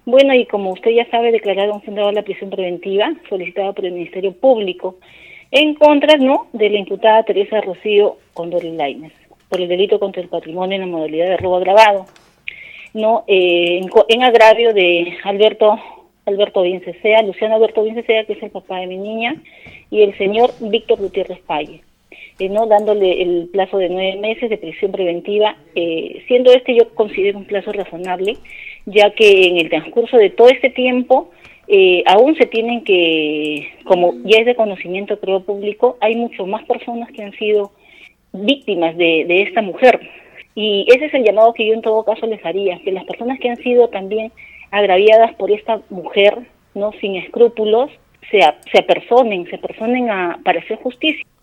Bueno, y como usted ya sabe, declararon fundada la prisión preventiva solicitada por el Ministerio Público en contra, ¿no?, de la imputada Teresa Rocío Condori Lainez por el delito contra el patrimonio en la modalidad de robo agravado, ¿no? En agravio de Alberto Vincesea, Luciano Alberto Vincesea, que es el papá de mi niña, y el señor Víctor Gutiérrez Paye, ¿no?, dándole el plazo de 9 meses de prisión preventiva, siendo yo considero un plazo razonable, ya que en el transcurso de todo este tiempo aún se tienen que, como ya es de conocimiento creo público, hay mucho más personas que han sido víctimas de esta mujer. Y ese es el llamado que yo en todo caso les haría, que las personas que han sido también agraviadas por esta mujer, no sin escrúpulos, se apersonen para hacer justicia.